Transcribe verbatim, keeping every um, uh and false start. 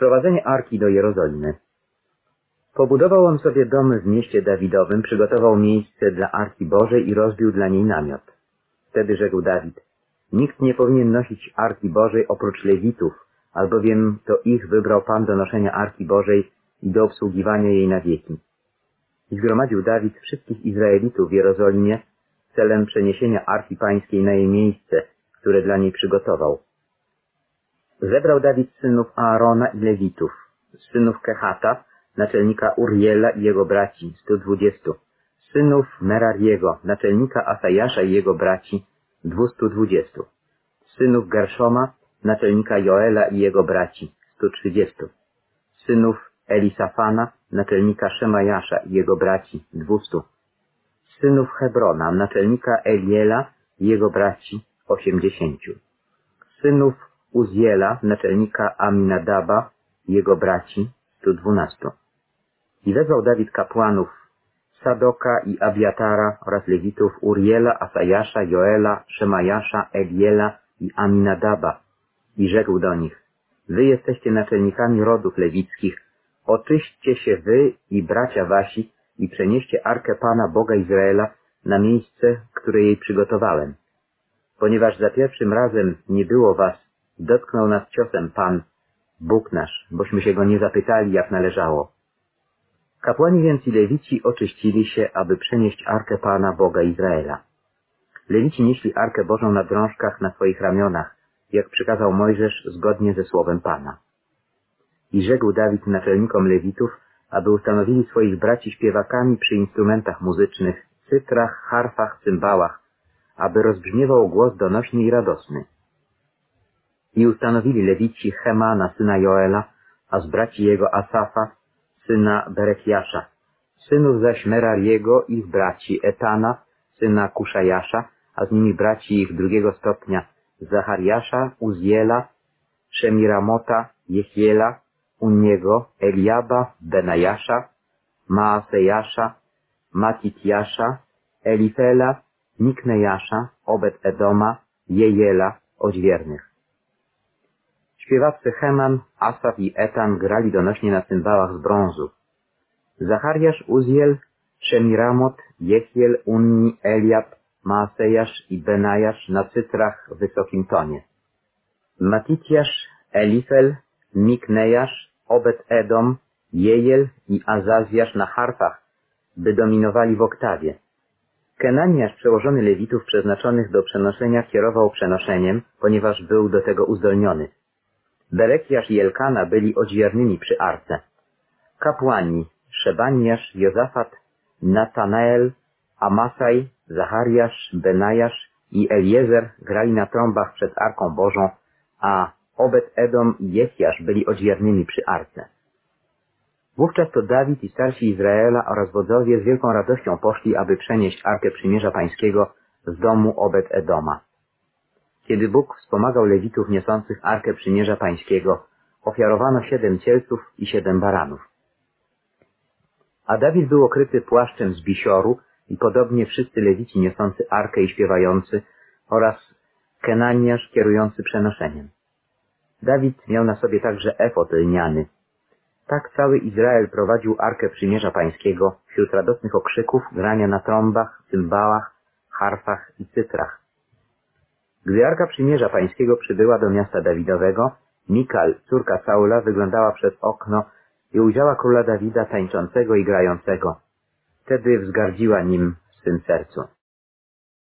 Wprowadzenie Arki do Jerozolimy. Pobudował on sobie dom w mieście Dawidowym, przygotował miejsce dla Arki Bożej i rozbił dla niej namiot. Wtedy rzekł Dawid: nikt nie powinien nosić Arki Bożej oprócz Lewitów, albowiem to ich wybrał Pan do noszenia Arki Bożej i do obsługiwania jej na wieki. I zgromadził Dawid wszystkich Izraelitów w Jerozolimie celem przeniesienia Arki Pańskiej na jej miejsce, które dla niej przygotował. Zebrał Dawid synów Aarona i Lewitów, synów Kehata, naczelnika Uriela i jego braci, stu dwudziestu, synów Merariego, naczelnika Asajasza i jego braci, dwustu dwudziestu, synów Gerszoma, naczelnika Joela i jego braci, stu trzydziestu, synów Elisafana, naczelnika Szemajasza i jego braci, dwustu, synów Hebrona, naczelnika Eliela i jego braci, osiemdziesięciu, synów Uziela, naczelnika Aminadaba i jego braci, stu dwunastu. I wezwał Dawid kapłanów Sadoka i Abiatara oraz Lewitów Uriela, Asajasza, Joela, Szemajasza, Eliela i Aminadaba i rzekł do nich: wy jesteście naczelnikami rodów lewickich, oczyśćcie się wy i bracia wasi i przenieście Arkę Pana Boga Izraela na miejsce, które jej przygotowałem. Ponieważ za pierwszym razem nie było was, dotknął nas ciosem Pan, Bóg nasz, bośmy się go nie zapytali, jak należało. Kapłani więc i Lewici oczyścili się, aby przenieść Arkę Pana Boga Izraela. Lewici nieśli Arkę Bożą na drążkach na swoich ramionach, jak przykazał Mojżesz zgodnie ze słowem Pana. I rzekł Dawid naczelnikom Lewitów, aby ustanowili swoich braci śpiewakami przy instrumentach muzycznych, cytrach, harfach, cymbałach, aby rozbrzmiewał głos donośny i radosny. I ustanowili Lewici Hemana, syna Joela, a z braci jego Asafa, syna Berekiasza, synów zaś Merariego, ich braci Etana, syna Kuszajasza, a z nimi braci ich drugiego stopnia Zachariasza, Uziela, Szemiramota, Jehiela, Uniego, Eliaba, Benajasza, Maasejasza, Matitjasza, Elifela, Miknejasza, Obed-Edoma, Jejela, odźwiernych. Śpiewacy Heman, Asaf i Etan grali donośnie na cymbałach z brązu. Zachariasz, Uziel, Szemiramot, Jehiel, Unni, Eliab, Maasejasz i Benajasz na cytrach w wysokim tonie. Matitjasz, Elifel, Miknejasz, Obed-Edom, Jejel i Azazjasz na harfach, by dominowali w oktawie. Kenaniasz, przełożony Lewitów przeznaczonych do przenoszenia, kierował przenoszeniem, ponieważ był do tego uzdolniony. Berekiasz i Elkana byli odźwiernymi przy arce. Kapłani Szebaniasz, Jozafat, Natanael, Amasaj, Zachariasz, Benajasz i Eliezer grali na trąbach przed Arką Bożą, a Obed-Edom i Jehiasz byli odźwiernymi przy arce. Wówczas to Dawid i starsi Izraela oraz wodzowie z wielką radością poszli, aby przenieść Arkę Przymierza Pańskiego z domu Obed-Edoma. Kiedy Bóg wspomagał Lewitów niosących Arkę Przymierza Pańskiego, ofiarowano siedem cielców i siedem baranów. A Dawid był okryty płaszczem z bisioru i podobnie wszyscy Lewici niosący Arkę i śpiewający oraz Kenaniasz kierujący przenoszeniem. Dawid miał na sobie także efod lniany. Tak cały Izrael prowadził Arkę Przymierza Pańskiego wśród radosnych okrzyków, grania na trąbach, cymbałach, harfach i cytrach. Gdy Arka Przymierza Pańskiego przybyła do miasta Dawidowego, Mikal, córka Saula, wyglądała przez okno i ujrzała króla Dawida tańczącego i grającego. Wtedy wzgardziła nim w swym sercu.